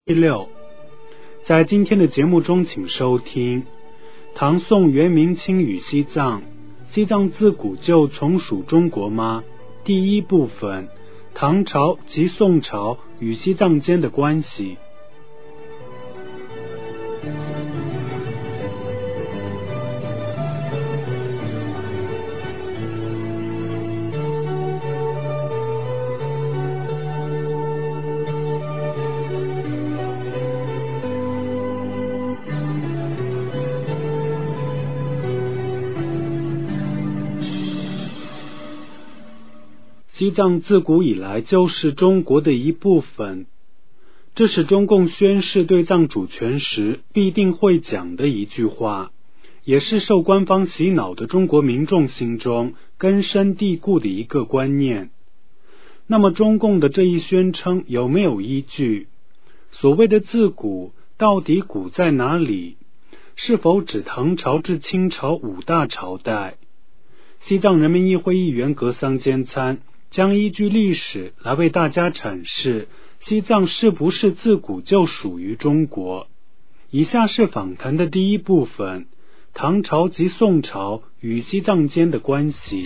第六，在今天的节目中，请收听唐宋元明清与西藏，西藏自古就从属中国吗？第一部分，唐朝及宋朝与西藏间的关系。西藏自古以来就是中国的一部分，这是中共宣示对藏主权时必定会讲的一句话，也是受官方洗脑的中国民众心中根深蒂固的一个观念。那么中共的这一宣称有没有依据？所谓的自古，到底古在哪里？是否指唐朝至清朝五大朝代？西藏人民议会议员格桑坚参将依据历史来为大家阐释西藏是不是自古就属于中国。以下是访谈的第一部分，唐朝及宋朝与西藏间的关系。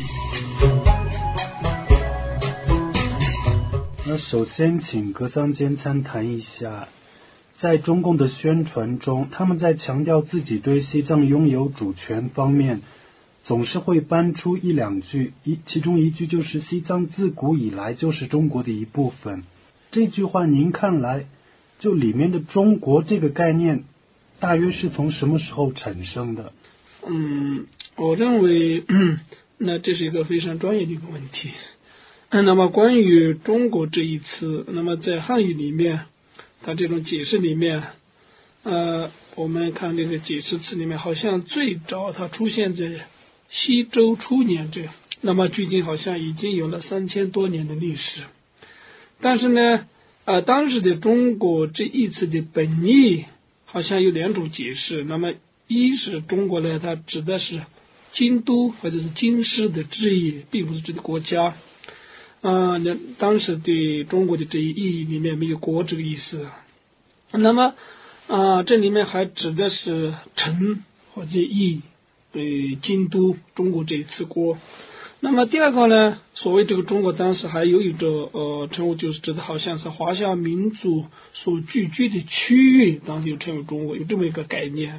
那首先请格桑坚参谈一下，在中共的宣传中，他们在强调自己对西藏拥有主权方面总是会搬出一两句，其中一句就是西藏自古以来就是中国的一部分。这句话您看来，就里面的中国这个概念大约是从什么时候产生的？ 我认为那这是一个非常专业的一个问题。那么关于中国这一词，那么在汉语里面它这种解释里面我们看这个解释词里面，好像最早它出现在西周初年这样，那么距今好像已经有了3000多年的历史。但是呢当时的中国这一词的本意好像有两种解释。那么一是中国呢，它指的是京都或者是京师的之意，并不是指的国家。当时的中国的这一意义里面没有国这个意思。那么这里面还指的是城或者邑，京都中国这一次国。那么第二个呢，所谓这个中国当时还有一个称呼，就是指的好像是华夏民族所聚居的区域，当时有称为中国，有这么一个概念。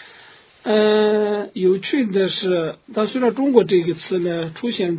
有趣的是，但虽然中国这个词呢出现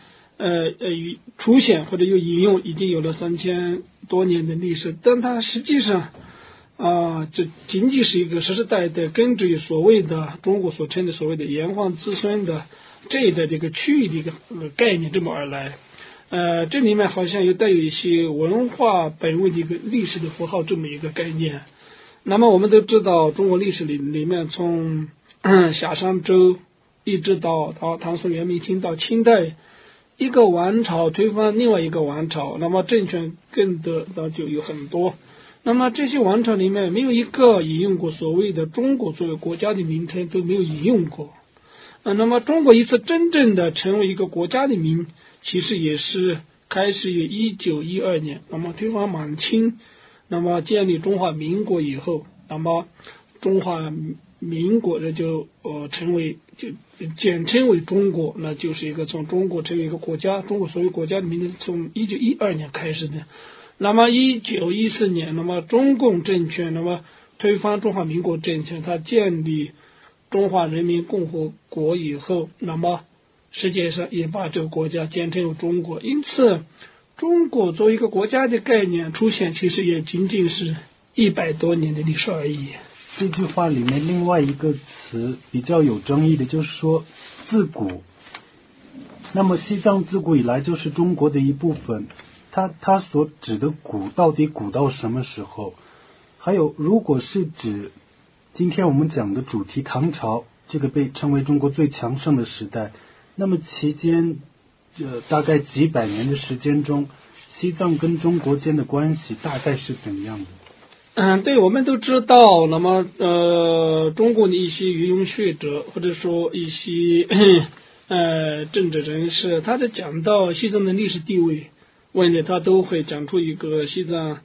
或者又引用已经有了3000多年的历史，但它实际上这仅仅是一个实实在在根据所谓的中国所称的所谓的炎黄子孙的这一的这个区域的一个概念这么而来。这里面好像有带有一些文化本位的一个历史的符号这么一个概念。那么我们都知道中国历史里面从夏商周一直到唐宋元明清到清代，一个王朝推翻另外一个王朝，那么政权更得到就有很多。那么这些王朝里面没有一个引用过所谓的中国作为国家的名称，都没有引用过。那么中国一次真正的成为一个国家的名，其实也是开始于1912年，那么推翻满清，那么建立中华民国以后，那么中华民国呢就简称为中国，那就是一个从中国成为一个国家，中国所谓国家的名字从1912年开始的。那么1914年，那么中共政权那么推翻中华民国政权，它建立中华人民共和国以后，那么世界上也把这个国家简称为中国。因此中国作为一个国家的概念出现，其实也仅仅是100多年的历史而已。 这句话里面另外一个词比较有争议的就是说自古，那么西藏自古以来就是中国的一部分，它所指的古到底古到什么时候？还有如果是指今天我们讲的主题唐朝，这个被称为中国最强盛的时代，那么期间大概几百年的时间中，西藏跟中国间的关系大概是怎样的？ 对，我们都知道，那么中国的一些语言学者或者说一些政治人士，他在讲到西藏的历史地位问题，他都会讲出一个西藏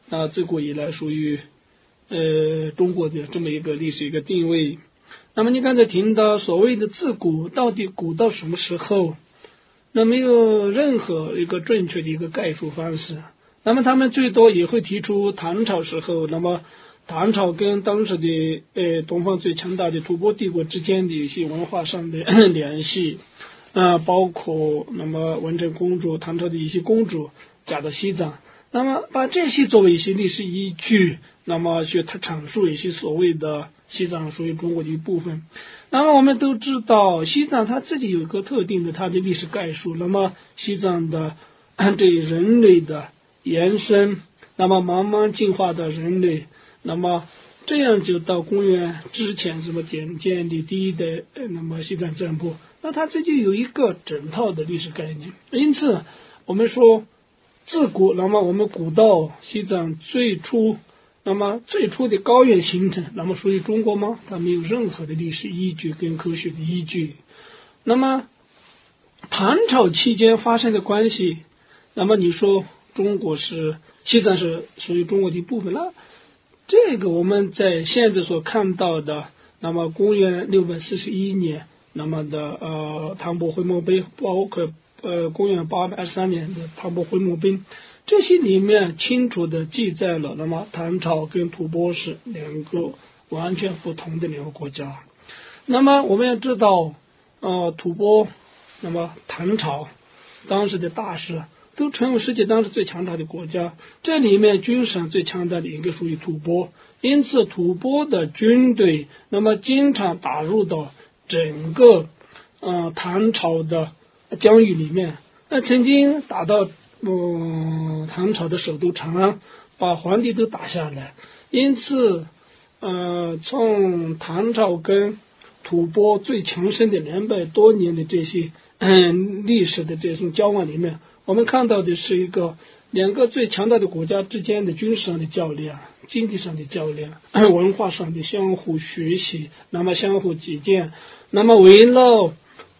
自古以来属于中国的这么一个历史一个定位。那么你刚才听到所谓的自古，到底古到什么时候？那没有任何一个正确的一个概述方式。那么他们最多也会提出唐朝时候，那么唐朝跟当时的东方最强大的吐蕃帝国之间的一些文化上的联系，包括那么文成公主，唐朝的一些公主嫁到西藏，那么把这些作为一些历史依据，那么去阐述一些所谓的西藏属于中国的一部分。那么我们都知道，西藏它自己有一个特定的它的历史概述。那么西藏的对人类的延伸，那么慢慢进化的人类，那么这样就到公元之前什么建立第一代那么西藏占卜，那它这就有一个整套的历史概念。因此我们说自古，那么我们古到西藏最初，那么最初的高原形成，那么属于中国吗？它没有任何的历史依据跟科学的依据。那么唐朝期间发生的关系，那么你说中国西藏是属于中国的一部分了，这个我们在现在所看到的，那么公元641年那么的唐伯回墓碑，包括公元823年的唐伯回墓碑，这些里面清楚的记载了，那么唐朝跟吐蕃是两个完全不同的两个国家。那么我们要知道吐蕃，那么唐朝当时的大势都成为世界当时最强大的国家，这里面军事上最强大的一个属于吐蕃，因此吐蕃的军队那么经常打入到整个唐朝的疆域里面，曾经打到唐朝的首都长安，把皇帝都打下来。因此从唐朝跟吐蕃最强盛的200多年的这些历史的这种交往里面，我们看到的是一个两个最强大的国家之间的军事上的较量，经济上的较量，文化上的相互学习，那么相互借鉴，那么为了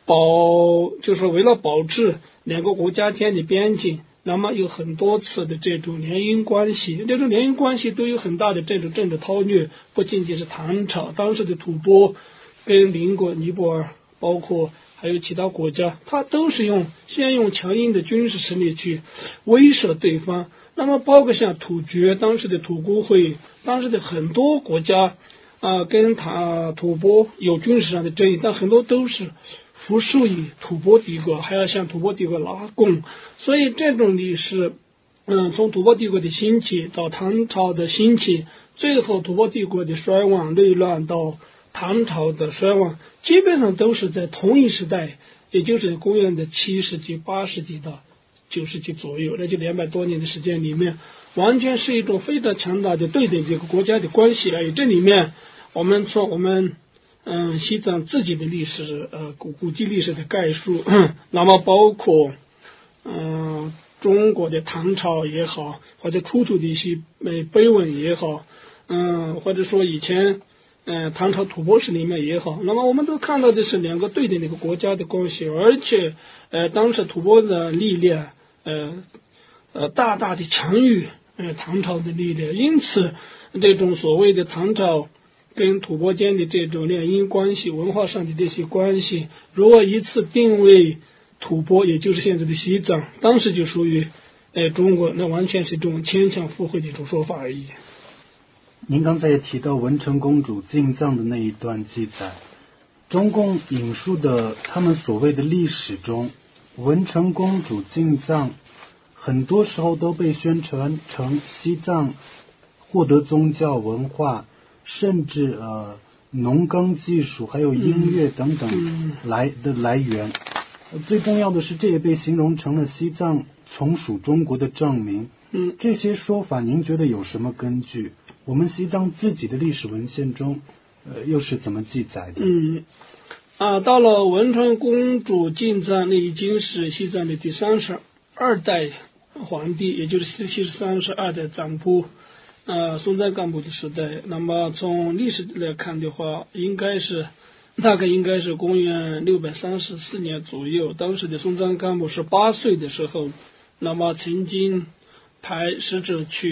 保持两个国家间的边境，那么有很多次的这种联姻关系，这种联姻关系都有很大的这种政治韬略，不仅仅是唐朝，当时的吐蕃跟邻国尼泊尔，包括还有其他国家，它都是先用强硬的军事实力去威慑对方。那么包括像突厥，当时的吐谷会，当时的很多国家跟吐蕃有军事上的争议，但很多都是服属于吐蕃帝国，还要向吐蕃帝国拉贡。所以这种历史从吐蕃帝国的兴起到唐朝的兴起，最后吐蕃帝国的衰亡内乱到唐朝的衰亡，基本上都是在同一时代，也就是公元的7世纪、8世纪到9世纪左右，那就200多年的时间里面，完全是一种非常强大的对等这个国家的关系而已。这里面我们西藏自己的历史古籍历史的概述，那么包括中国的唐朝也好，或者出土的一些碑文也好，或者说以前唐朝吐蕃史里面也好，那么我们都看到的是两个对等的一个国家的关系，而且当时吐蕃的力量大大的强于唐朝的力量，因此这种所谓的唐朝跟吐蕃间的这种联姻关系，文化上的这些关系，如果一次定位吐蕃，也就是现在的西藏，当时就属于中国，那完全是一种牵强附会的一种说法而已。 您刚才也提到文成公主进藏的那一段记载，中共引述的他们所谓的历史中，文成公主进藏很多时候都被宣传成西藏获得宗教文化，甚至农耕技术还有音乐等等来源。最重要的是，这也被形容成了西藏从属中国的证明。这些说法您觉得有什么根据？我们西藏自己的历史文献中又是怎么记载的？ 到了文成公主进藏，那已经是西藏的第32代皇帝，也就是32代藏卜松赞干布的时代。那么从历史来看的话，大概应该是公元634年左右，当时的松赞干布18岁的时候，那么曾经派使者去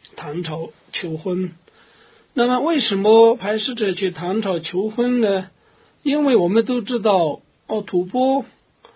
唐朝求婚。那么为什么派使者去唐朝求婚呢？因为我们都知道吐蕃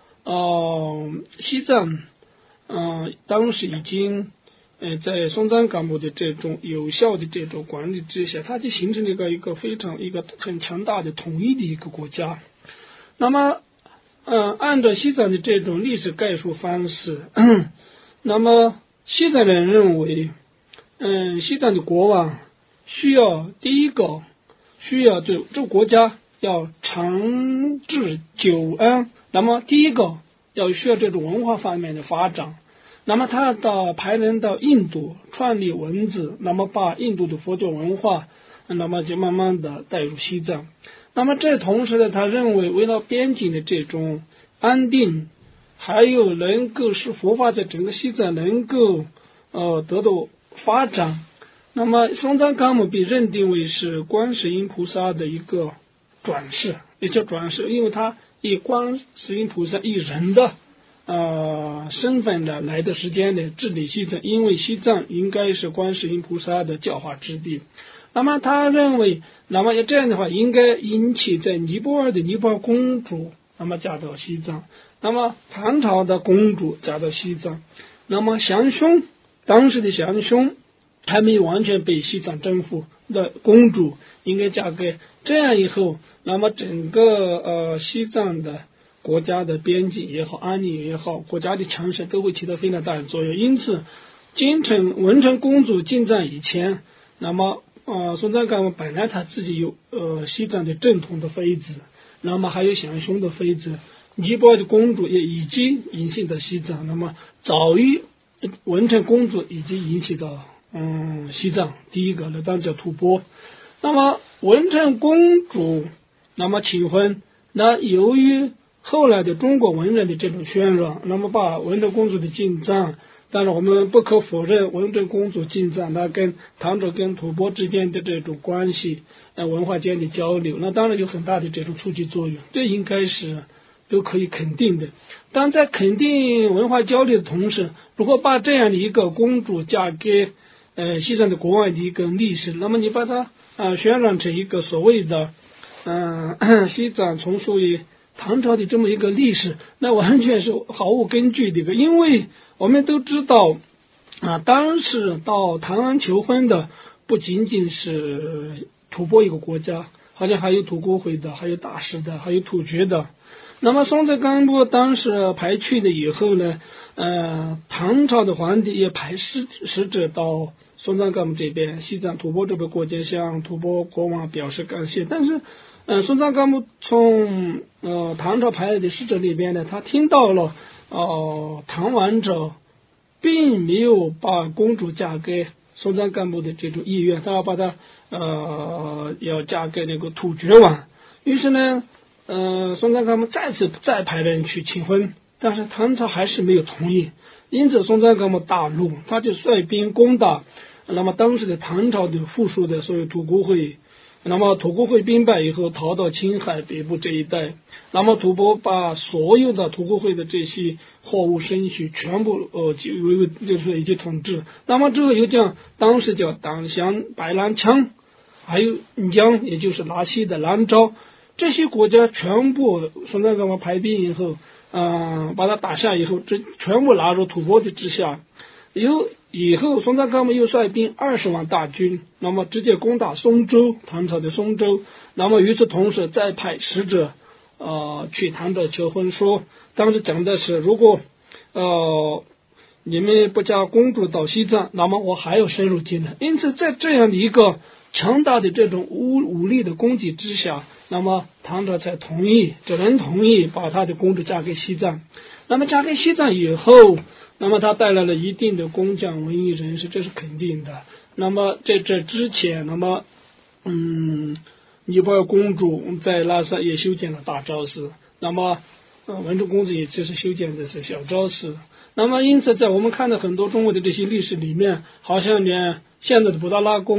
西藏当时已经在松赞干布的这种有效的这种管理之下，它就形成了一个很强大的统一的一个国家。那么按照西藏的这种历史概述方式那么西藏人认为西藏的国王第一个需要这个国家要长治久安，那么第一个需要这种文化方面的发展，那么他派人到印度创立文字，那么把印度的佛教文化那么就慢慢的带入西藏。那么这同时呢，他认为为了边境的这种安定，还有能够使佛法在整个西藏能够得到发展，那么松赞干布被认定为是观世音菩萨的一个转世，也叫转世，因为他以观世音菩萨一人的身份的来的时间的治理西藏，因为西藏应该是观世音菩萨的教化之地。那么他认为，那么这样的话应该引起在尼泊尔的尼泊尔公主那么嫁到西藏，那么唐朝的公主嫁到西藏，那么当时的降凶还没有完全被西藏征服的公主应该嫁给，这样以后，那么整个西藏的国家的边境也好，安宁也好，国家的强盛都会起到非常大的作用。因此文成公主进藏以前，那么松赞干布本来他自己有西藏的正统的妃子，那么还有降凶的妃子，尼泊尔的公主也已经引进到西藏，那么早于文成公主已经引起到西藏。第一个呢当然叫吐蕃。那么文成公主那么请婚，那由于后来的中国文人的这种渲染，那么把文成公主的进藏，当然我们不可否认文成公主进藏那跟唐朝跟吐蕃之间的这种关系文化间的交流，那当然有很大的这种促进作用，这应该是都可以肯定的。但在肯定文化交流的同时，如果把这样的一个公主嫁给西藏的国外的一个历史，那么你把它渲染成一个所谓的西藏从属于唐朝的这么一个历史，那完全是毫无根据的。因为我们都知道当时到唐安求婚的不仅仅是吐蕃一个国家，好像还有吐谷会的，还有大士的，还有突厥的。那么松赞干布当时派去的以后呢，唐朝的皇帝也派使者到松赞干布这边西藏吐蕃这个国家向吐蕃国王表示感谢，但是松赞干布从唐朝派来的使者里边呢，他听到了唐王者并没有把公主嫁给松赞干布的这种意愿，他要把她要嫁给那个突厥王。于是呢松赞干布再派人去请婚，但是唐朝还是没有同意，因此松赞干布大怒，他就率兵攻打那么当时的唐朝的附属的所有吐谷会。那么吐谷会兵败以后逃到青海北部这一带，那么吐蕃把所有的吐谷会的这些货物牲畜全部就是已经统治。那么这个又叫当时叫党襄、白兰羌，还有岷江，也就是拉稀的兰州，这些国家全部松赞干布派兵以后把它打下以后，这全部纳入吐蕃的之下。以后松赞干布又率兵20万大军，那么直接攻打松州，唐朝的松州。那么与此同时再派使者去唐朝求婚，说当时讲的是如果你们不嫁公主到西藏，那么我还要深入进来。因此在这样的一个强大的这种武力的攻击之下，那么唐朝才只能同意把他的公主嫁给西藏。那么嫁给西藏以后，那么他带来了一定的工匠文艺人士，这是肯定的。那么在这之前，那么尼泊尔公主在拉萨也修建了大昭寺，那么文成公主也就是修建的是小昭寺。那么因此在我们看到很多中国的这些历史里面，好像连现在的布达拉宫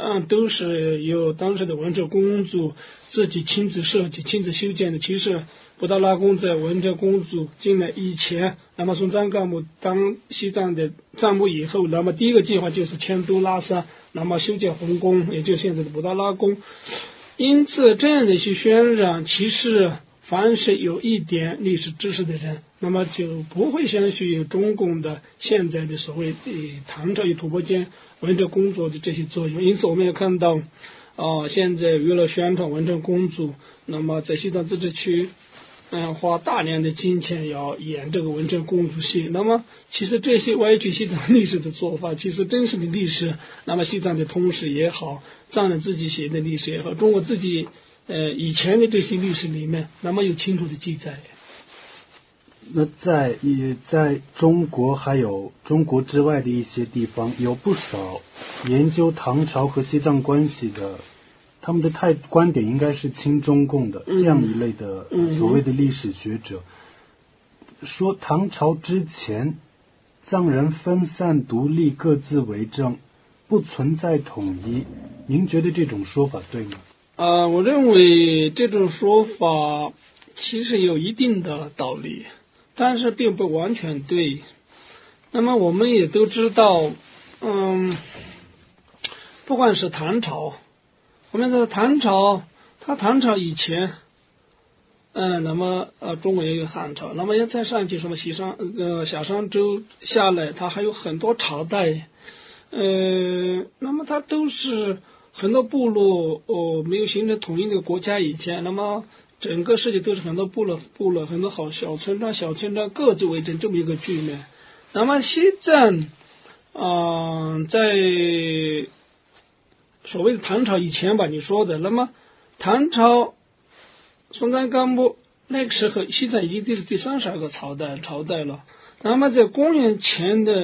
都是由当时的文成公主自己亲自设计、亲自修建的。其实布达拉宫在文成公主进来以前，那么松赞干布当西藏的藏母以后，那么第一个计划就是迁都拉萨，那么修建红宫，也就是现在的布达拉宫。因此，这样的一些渲染，其实凡是有一点历史知识的人，那么就不会相信中共的现在的所谓唐朝与吐蕃间文成公主的这些作用。因此，我们也看到，现在娱乐宣传文成公主，那么在西藏自治区，花大量的金钱要演这个文成公主戏。那么，其实这些歪曲西藏历史的做法，其实真实的历史，那么西藏的通史也好，藏人自己写的历史也好，中国自己以前的这些历史里面，那么有清楚的记载。 那在中国还有中国之外的一些地方，有不少研究唐朝和西藏关系的，他们的观点应该是亲中共的，这样一类的所谓的历史学者，说唐朝之前藏人分散独立，各自为政，不存在统一。您觉得这种说法对吗？ 我认为这种说法其实有一定的道理，但是并不完全对。那么我们也都知道，不管是唐朝，我们的唐朝以前，那么中国也有汉朝，那么要再上去什么夏商周下来，它还有很多朝代，那么它都是很多部落没有形成统一的国家以前，那么整个世界都是很多部落很多好小村庄各自为政这么一个局面。那么西藏在所谓的唐朝以前吧，你说的，那么唐朝松赞干布那个时候，西藏已经是第32个朝代了。那么在公元前的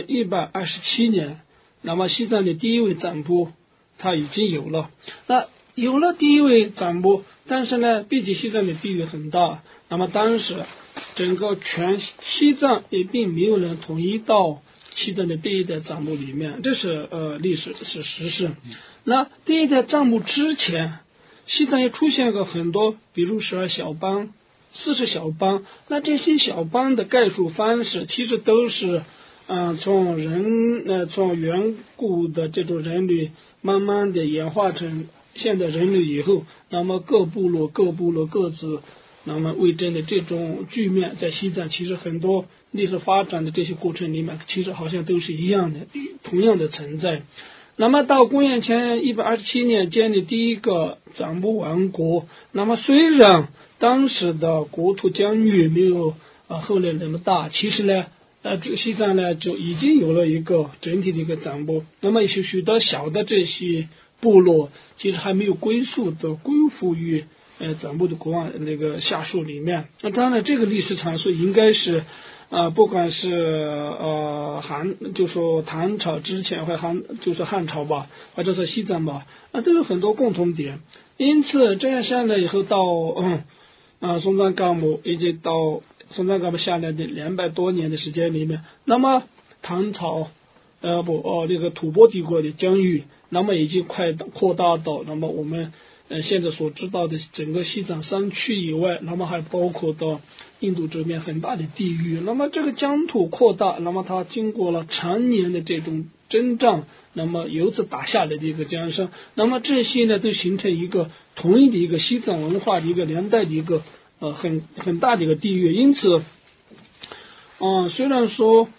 127年，那么西藏的第一位赞布他已经有了。那有了第一位赞布，但是呢，毕竟西藏的地域很大，那么当时整个全西藏也并没有人统一到西藏的第一代赞布里面，这是历史是实事。那第一代赞布之前，西藏也出现过很多，比如12小邦、40小邦。那这些小邦的概述方式，其实都是从远古的这种人类慢慢的演化成现代人类以后，那么各部落各自那么为政的这种局面，在西藏其实很多历史发展的这些过程里面，其实好像都是一样的，同样的存在。那么到公元前127年建立第一个赞布王国，那么虽然当时的国土疆域没有后来那么大，其实呢西藏呢就已经有了一个整体的一个赞布，那么许多小的这些部落其实还没有归附于赞布的国王那个下属里面。那当然这个历史阐述应该是不管是就说唐朝之前或就是汉朝吧，或者是西藏吧，都有很多共同点。因此这样下来以后，到松赞干布一直到松赞干布下来的200多年的时间里面，那么唐朝这个吐蕃帝国的疆域，那么已经快扩大到那么我们现在所知道的整个西藏山区以外，那么还包括到印度这边很大的地域。那么这个疆土扩大，那么它经过了常年的这种征战，那么由此打下来的一个江山，那么这些呢都形成一个统一的一个西藏文化的一个连带的一个很大的一个地域。因此虽然说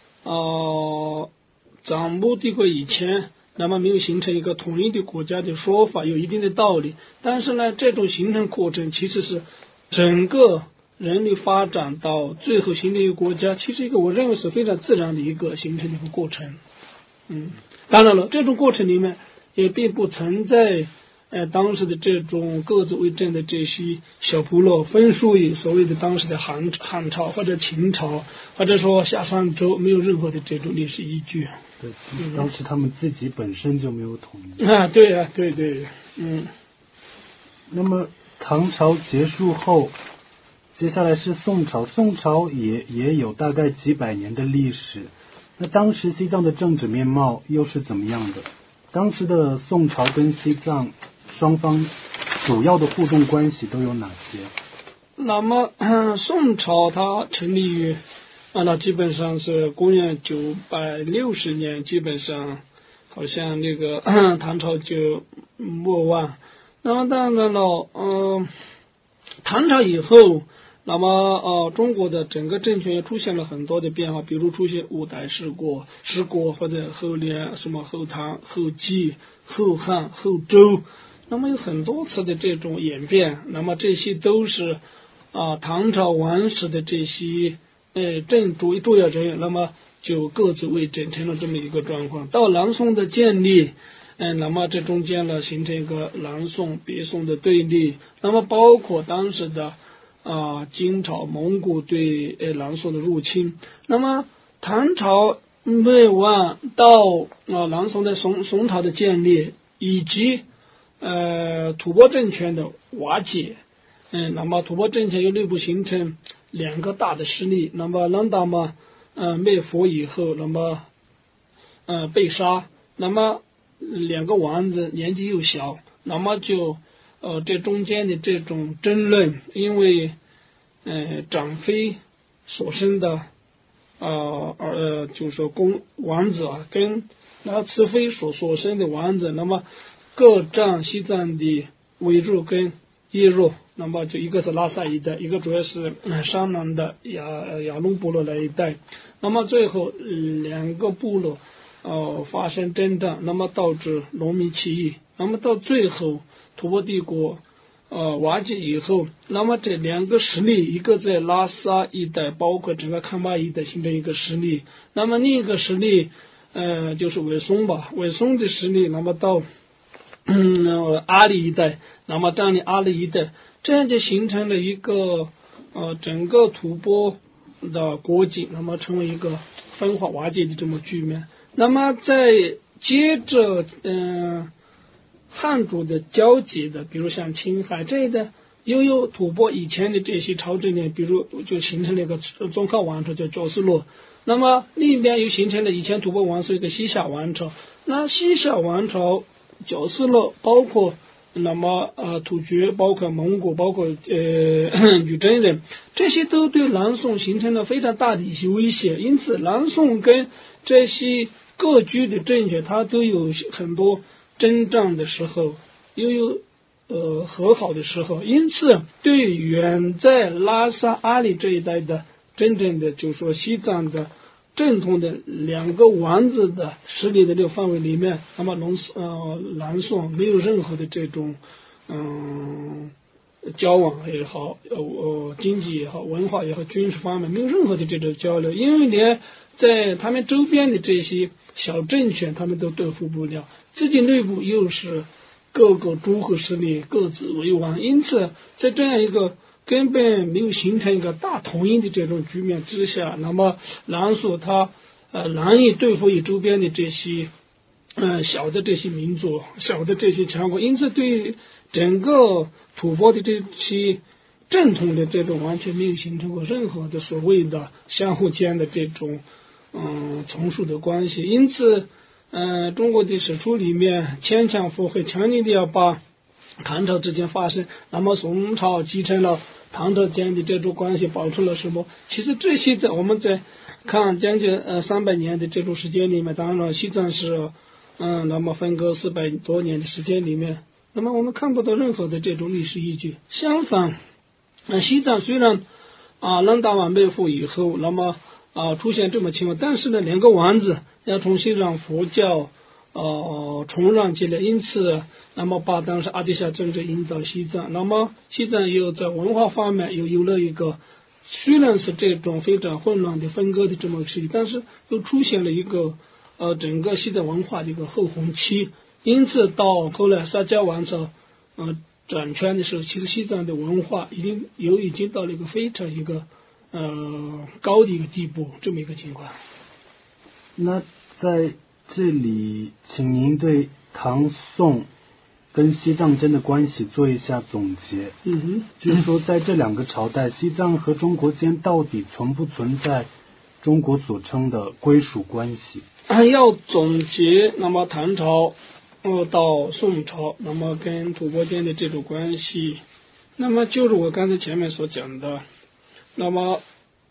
赞布帝国以前那么没有形成一个统一的国家的说法有一定的道理，但是呢这种形成过程其实是整个人类发展到最后形成一个国家，其实一个我认为是非常自然的一个形成的一个过程。当然了，这种过程里面也并不存在当时的这种各自为政的这些小部落分属于所谓的当时的汉朝或者秦朝，或者说夏商周，没有任何的这种历史依据。 对，当时他们自己本身就没有统一。 对。 那么唐朝结束后，接下来是宋朝，宋朝也有大概几百年的历史。那当时西藏的政治面貌又是怎么样的？ 当时的宋朝跟西藏双方主要的互动关系都有哪些？ 那么宋朝它成立于那基本上是公元960年，基本上好像那个唐朝就没完。那么当然了，唐朝以后，那么中国的整个政权也出现了很多的变化，比如出现五代十国，或者后联什么后唐、后晋、后汉、后周，那么有很多次的这种演变。那么这些都是唐朝王室的这些主要人员，那么就各自为政，成了这么一个状况。到南宋的建立，那么这中间呢形成一个南宋北宋的对立，那么包括当时的金朝、蒙古对南宋的入侵。那么唐朝灭亡到南宋的宋朝的建立，以及吐蕃政权的瓦解。那么吐蕃政权又内部形成两个大的势力。那么南达嘛灭佛以后，那么被杀，那么两个王子年纪又小，那么就这中间的这种争论，因为长妃所生的就是说王子跟慈妃所生的王子，那么各占西藏的纬入跟耶入。那么就一个是拉萨一带，一个主要是山南的雅鲁部落那一带。那么最后两个部落发生征战，那么导致农民起义。那么到最后吐蕃帝国瓦解以后，那么这两个势力，一个在拉萨一带，包括整个康巴一带形成一个势力，那么另一个势力就是韦松的势力，那么到阿里一带，那么占领阿里一带，这样就形成了一个整个吐蕃的国境，那么成为一个分化瓦解的这么局面。那么在接着汉族的交接的，比如像青海这一带，又有吐蕃以前的这些朝政呢，比如就形成了一个宗喀王朝叫皎斯洛。那么另一边又形成了以前吐蕃王朝一个西夏王朝。那西夏王朝皎斯洛包括那么突厥，包括蒙古，包括女真人，这些都对南宋形成了非常大的一些威胁。因此南宋跟这些各居的政权，它都有很多征战的时候，又有和好的时候。因此对远在拉萨阿里这一带的真正的就是说西藏的正统的两个王子的势力的这个范围里面，那么南宋没有任何的这种交往也好，经济也好，文化也好，军事方面没有任何的这种交流，因为连在他们周边的这些小政权他们都对付不了，自己内部又是各个诸侯势力各自为王，因此在这样一个根本没有形成一个大统一的这种局面之下，那么南宋它难以对付于周边的这些小的这些民族，小的这些强国，因此对整个吐蕃的这些正统的这种完全没有形成过任何的所谓的相互间的这种从属的关系。因此中国的史书里面牵强附会，强烈的要把唐朝之间发生，那么宋朝继承了唐朝间的这种关系保持了什么？其实这些在我们在看将近300年的这种时间里面，当然了西藏是那么分割400多年的时间里面，那么我们看不到任何的这种历史依据。相反西藏虽然南达瓦灭佛以后，那么出现这么情况，但是呢两个王子要重新让佛教重让起来，因此那么把当时阿底峡政策引导西藏，那么西藏又在文化方面又有了一个虽然是这种非常混乱的分割的这么一个时期，但是又出现了一个整个西藏文化的一个后红期。因此到后来沙迦王朝掌权的时候，其实西藏的文化已经到了一个非常一个高的一个地步，这么一个情况。 那在这里请您对唐宋跟西藏间的关系做一下总结。就是说在这两个朝代，西藏和中国间到底存不存在中国所称的归属关系？ 要总结，那么唐朝到宋朝，那么跟吐蕃间的这种关系，那么就是我刚才前面所讲的，那么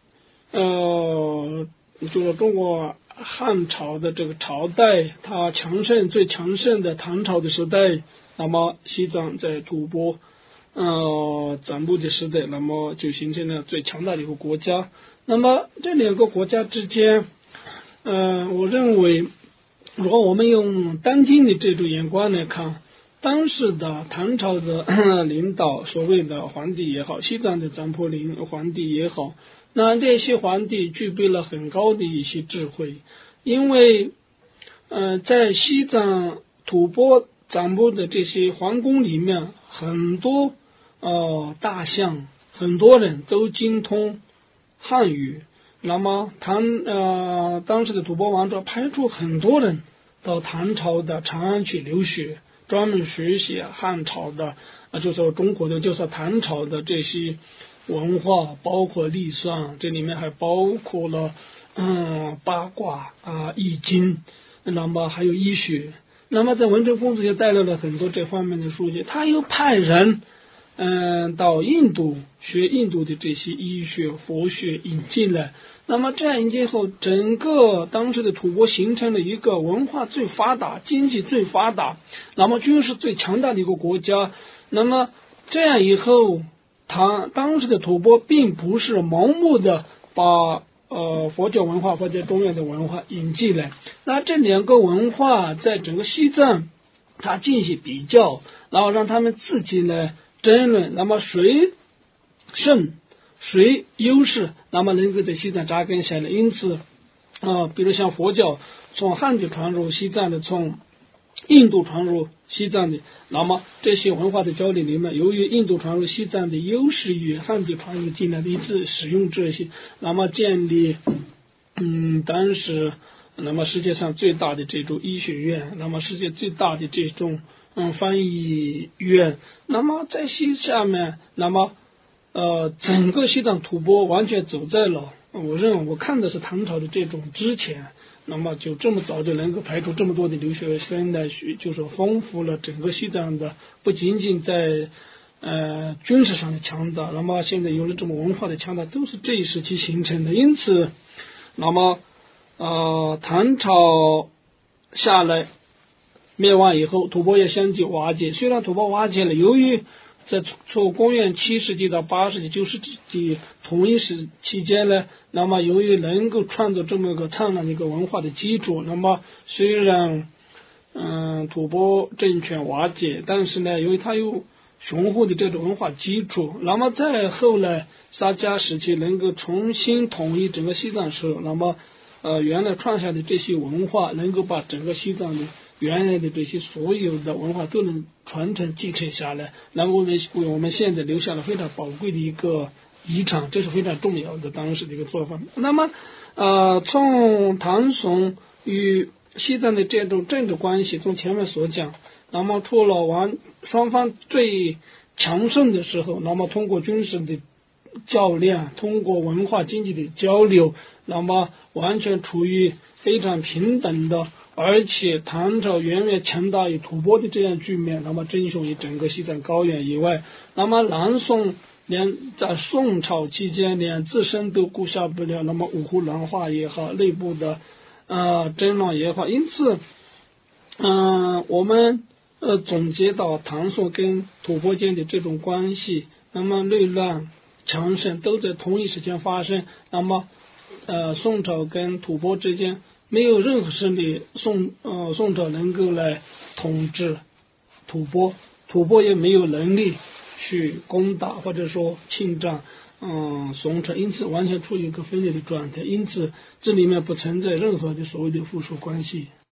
就是中国汉朝的这个朝代，它最强盛的唐朝的时代，那么西藏在吐蕃占卜的时代，那么就形成了最强大的一个国家。那么这两个国家之间，我认为如果我们用当今的这种眼光来看，当时的唐朝的领导，所谓的皇帝也好，西藏的占卜皇帝也好，那这些皇帝具备了很高的一些智慧，因为在西藏吐蕃占卜的这些皇宫里面，很多大相，很多人都精通汉语。那么当时的吐蕃王朝派出很多人到唐朝的长安去留学，专门学习汉朝的就是中国的就是唐朝的这些文化，包括历算，这里面还包括了八卦易经，那么还有医学。那么在文成公主也带来了很多这方面的书籍，他又派人到印度学印度的这些医学佛学引进来，那么这样引进后，整个当时的吐蕃形成了一个文化最发达、经济最发达，那么军事最强大的一个国家。那么这样以后，当时的吐蕃并不是盲目的把佛教文化或者中原的文化引进来，那这两个文化在整个西藏它进行比较，然后让他们自己呢争论，那么谁胜谁优势，那么能够在西藏扎根下来。因此比如像佛教从汉地传入西藏的，从印度传入西藏的，那么这些文化的交流里面，由于印度传入西藏的优势于汉地传入进来的，一次使用这些，那么建立当时那么世界上最大的这种医学院，那么世界最大的这种翻译院，那么在下面，那么整个西藏吐蕃完全走在了我看的是唐朝的这种之前，那么就这么早就能够排出这么多的留学生来就是丰富了整个西藏的，不仅仅在军事上的强大，那么现在有了这么文化的强大，都是这一时期形成的。因此那么唐朝下来灭亡以后，吐蕃也相继瓦解。虽然吐蕃瓦解了，由于在从公元7世纪到8世纪、9世纪同一时期间呢，那么由于能够创造这么一个灿烂的一个文化的基础，那么虽然吐蕃政权瓦解，但是呢，由于它有雄厚的这种文化基础，那么在后来沙迦时期能够重新统一整个西藏时，那么原来创下的这些文化能够把整个西藏的原来的这些所有的文化都能传承继承下来，那么为我们现在留下了非常宝贵的一个遗产，这是非常重要的当时的一个做法。那么从唐宋与西藏的这种政治关系，从前面所讲，那么除了双方最强盛的时候，那么通过军事的较量，通过文化经济的交流，那么完全处于非常平等的，而且唐朝远远强大于吐蕃的这样局面，那么争雄于整个西藏高原以外，那么南宋在宋朝期间连自身都顾下不了，那么五胡乱华也好，内部的争乱也好，因此我们总结到唐宋跟吐蕃间的这种关系，那么内乱强盛都在同一时间发生，那么宋朝跟吐蕃之间没有任何势力，宋朝能够来统治吐蕃，吐蕃也没有能力去攻打或者说侵占宋朝，因此完全处于一个分裂的状态，因此这里面不存在任何的所谓的附属关系。